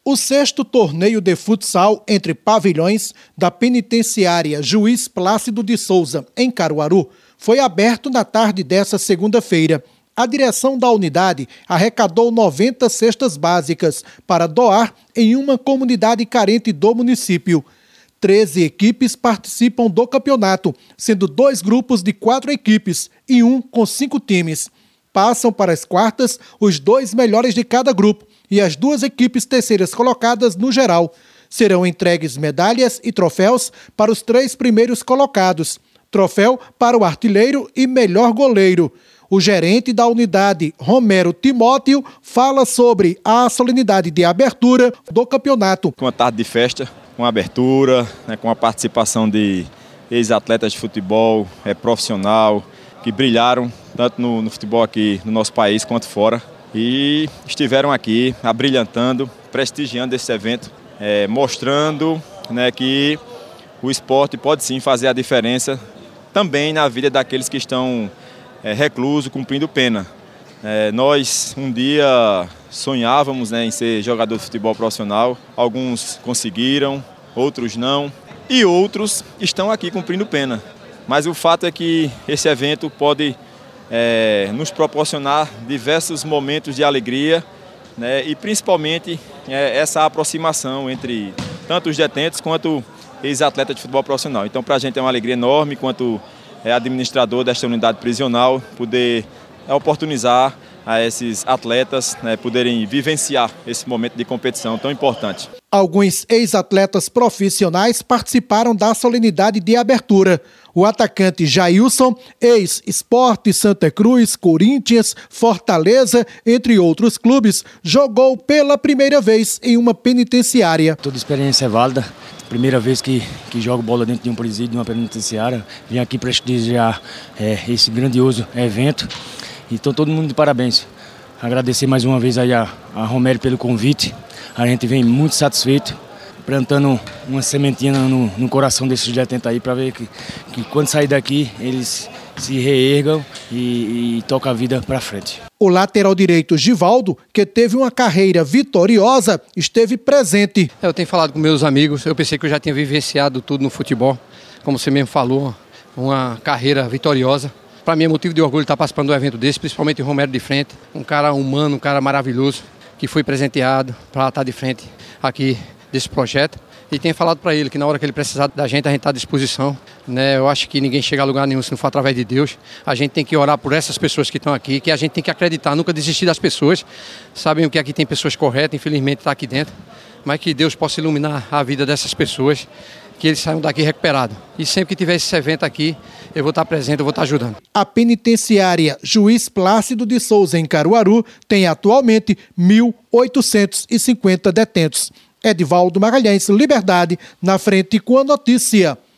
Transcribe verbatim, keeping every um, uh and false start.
O sexto torneio de futsal entre pavilhões da penitenciária Juiz Plácido de Souza, em Caruaru, foi aberto na tarde desta segunda-feira. A direção da unidade arrecadou noventa cestas básicas para doar em uma comunidade carente do município. Treze equipes participam do campeonato, sendo dois grupos de quatro equipes e um com cinco times. Passam para as quartas os dois melhores de cada grupo e as duas equipes terceiras colocadas no geral. Serão entregues medalhas e troféus para os três primeiros colocados. Troféu para o artilheiro e melhor goleiro. O gerente da unidade, Romero Timóteo, fala sobre a solenidade de abertura do campeonato. Uma tarde de festa, com abertura, né, com a participação de ex-atletas de futebol, é, profissional, que brilharam tanto no, no futebol aqui no nosso país quanto fora. E estiveram aqui abrilhantando, prestigiando esse evento, é, mostrando, né, que o esporte pode sim fazer a diferença também na vida daqueles que estão é, reclusos, cumprindo pena. É, nós um dia sonhávamos, né, em ser jogador de futebol profissional, alguns conseguiram, outros não, e outros estão aqui cumprindo pena. Mas o fato é que esse evento pode é, nos proporcionar diversos momentos de alegria, né, e principalmente é, essa aproximação entre tanto os detentos quanto ex-atletas de futebol profissional. Então, para a gente é uma alegria enorme, quanto é, administrador desta unidade prisional, poder é, oportunizar a esses atletas, né, poderem vivenciar esse momento de competição tão importante. Alguns ex-atletas profissionais participaram da solenidade de abertura. O atacante Jailson, ex-Sport Santa Cruz, Corinthians, Fortaleza, entre outros clubes, jogou pela primeira vez em uma penitenciária. Toda experiência é válida. Primeira vez que, que jogo bola dentro de um presídio, de uma penitenciária. Vim aqui prestigiar é, esse grandioso evento. Então todo mundo de parabéns. Agradecer mais uma vez aí a, a Romero pelo convite. A gente vem muito satisfeito, plantando uma sementinha no, no coração desses detentos aí para ver que, que quando sair daqui eles se reergam e, e tocam a vida para frente. O lateral direito Givaldo, que teve uma carreira vitoriosa, esteve presente. Eu tenho falado com meus amigos, eu pensei que eu já tinha vivenciado tudo no futebol, como você mesmo falou, uma carreira vitoriosa. Para mim é motivo de orgulho estar participando de um evento desse, principalmente o Romero de frente, um cara humano, um cara maravilhoso, que foi presenteado para estar de frente aqui desse projeto. E tenho falado para ele que na hora que ele precisar da gente, a gente está à disposição. Né? Eu acho que ninguém chega a lugar nenhum se não for através de Deus. A gente tem que orar por essas pessoas que estão aqui, que a gente tem que acreditar, nunca desistir das pessoas. Sabem que aqui tem pessoas corretas, infelizmente está aqui dentro. Mas que Deus possa iluminar a vida dessas pessoas, que eles saiam daqui recuperados. E sempre que tiver esse evento aqui, eu vou estar presente, eu vou estar ajudando. A penitenciária Juiz Plácido de Souza, em Caruaru, tem atualmente mil oitocentos e cinquenta detentos. Edivaldo Magalhães, Liberdade, na frente com a notícia.